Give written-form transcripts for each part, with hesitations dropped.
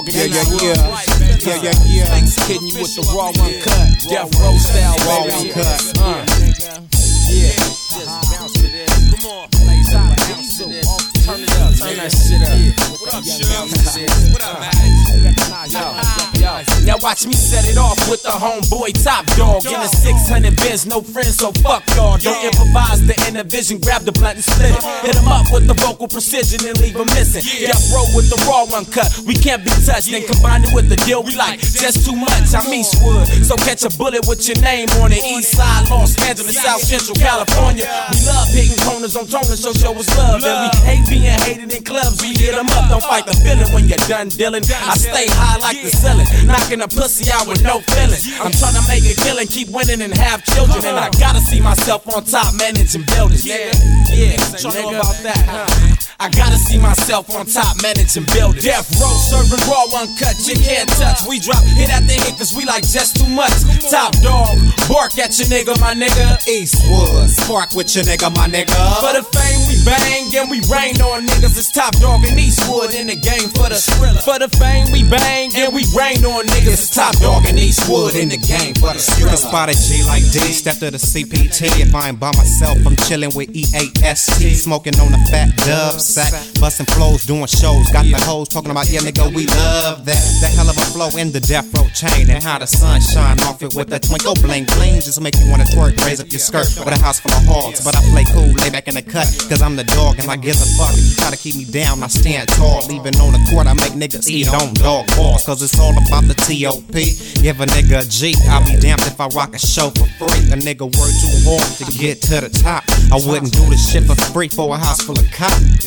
Kidding you with the raw uncut, Death Row style, baby. Yeah. Just bounce it in. Come on. Turn it up. Turn that shit up. What up, Shug? What up, man? Yo. Now watch me set it off with the homeboy Top Dog. In a 600 Benz, no friends, so fuck y'all. Don't improvise the inner vision, grab the blunt and split it. Hit him up with the vocal precision and leave him missing. Death Row with the raw uncut, we can't be touched. Then combine it with the deal we like, just too much, I mean Swood. So catch a bullet with your name on it. East Side, Los Angeles, South Central California. We love hitting corners on toners, so show us love. And we hate being hated in clubs, we hit them up. Don't fight the feeling when you're done dealing. I stay high like the ceiling, knocking a pussy out with no feeling. I'm trying to make a killing, keep winning and have children. And I gotta see myself on top managing buildings. Yeah, you know about that, huh? I gotta see myself on top managing buildings. Death Row serving raw uncut, you can't touch. We drop hit after hit cause we like just too much. Top Dog, bark at your nigga, my nigga. Eastwood, spark with your nigga, my nigga. For the fame we bang and we rain on niggas. It's Top Dog and Eastwood in the game for the thriller. For the fame we bang and we rain on niggas. It's Top Dog and Eastwood in the game for the thriller. Spotted G like D, step to the CPT. If I ain't by myself, I'm chilling with EAST. Smoking on a fat dub sack, busting flows, doing shows. Got the hoes talking about, yeah nigga, we love that. The hell of a flow in the Death Row chain. And how the sun shine off it with a twinkle bling bling. Just make you wanna twerk, raise up your skirt with a house full of hogs. But I play cool, lay back in the cut, cause I'm the dog and I give a fuck. If you try to keep me down, I stand tall. Even on the court, I make niggas eat on dog balls. Cause it's all about the T.O.P. Give a nigga a G, I'll be damned if I rock a show for free. A nigga work too hard to get to the top. I wouldn't do this shit for free for a house full of cops.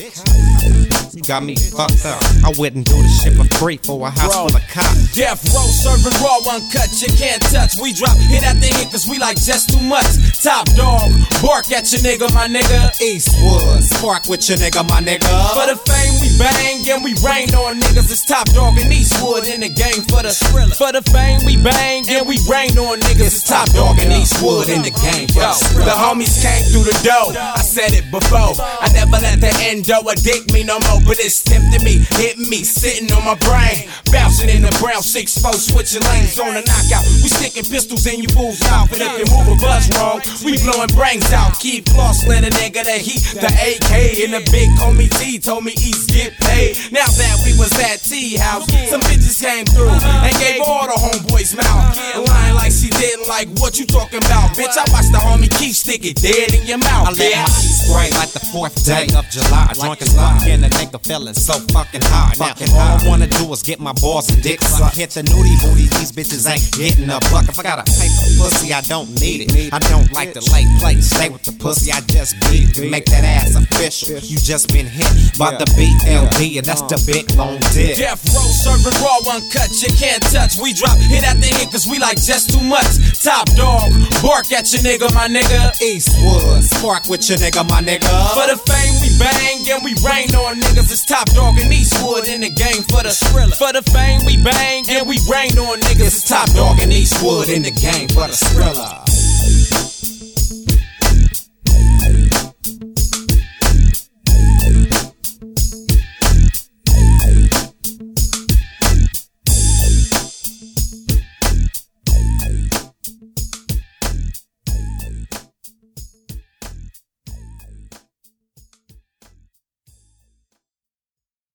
You got me fucked up. I wouldn't do this shit for free for a house full of cops. Death Row serving raw uncut, you can't touch. We drop hit after hit cause we like just too much. Top Dog, bark at your nigga, my nigga. Eastwood, spark with your nigga, my nigga. For the fame we bang and we rain on niggas. It's Top Dog and Eastwood in the game for the thriller. For the fame we bang and we rain on niggas. It's Top Dog and Eastwood in the game for the thriller. The homies came through the door, I said it before. I never let the endo addict me no more. But it's tempting me, hitting me, sitting on my brain. Bouncing in the brown 6-4, switching lanes on a knockout. We sticking pistols in your fool's mouth. And if you move a buzz wrong, we blowing brains out. Keep flossin' a nigga the heat, the AK. And the big homie T told me East get paid. Now that we was at T-House, some bitches came through and gave all the homeboys mouth. And lying like she didn't like what you talking about. Bitch, I watched the homie Keith stick it dead in your mouth. I let my East spray like the 4th day of July. Drunk as fuck and a nigga feeling so fucking high. Now all I wanna do is get my balls and dick suck. Hit the nudie booty, these bitches ain't getting a buck. If I gotta pay for pussy, I don't need it. I don't like to lay play, stay with the pussy, I just beat it. To make that ass official, you just been hit by the BLD, and that's the big long dick. Death Row serving raw uncut, you can't touch. We drop hit after hit cause we like just too much. Top Dog, bark at your nigga, my nigga. Eastwood, spark with your nigga, my nigga. For the fame we bang and we rain on niggas. It's Top Dog and Eastwood in the game for the thriller. For the fame we bang and we rain on niggas. It's Top Dog and Eastwood in the game for the thriller.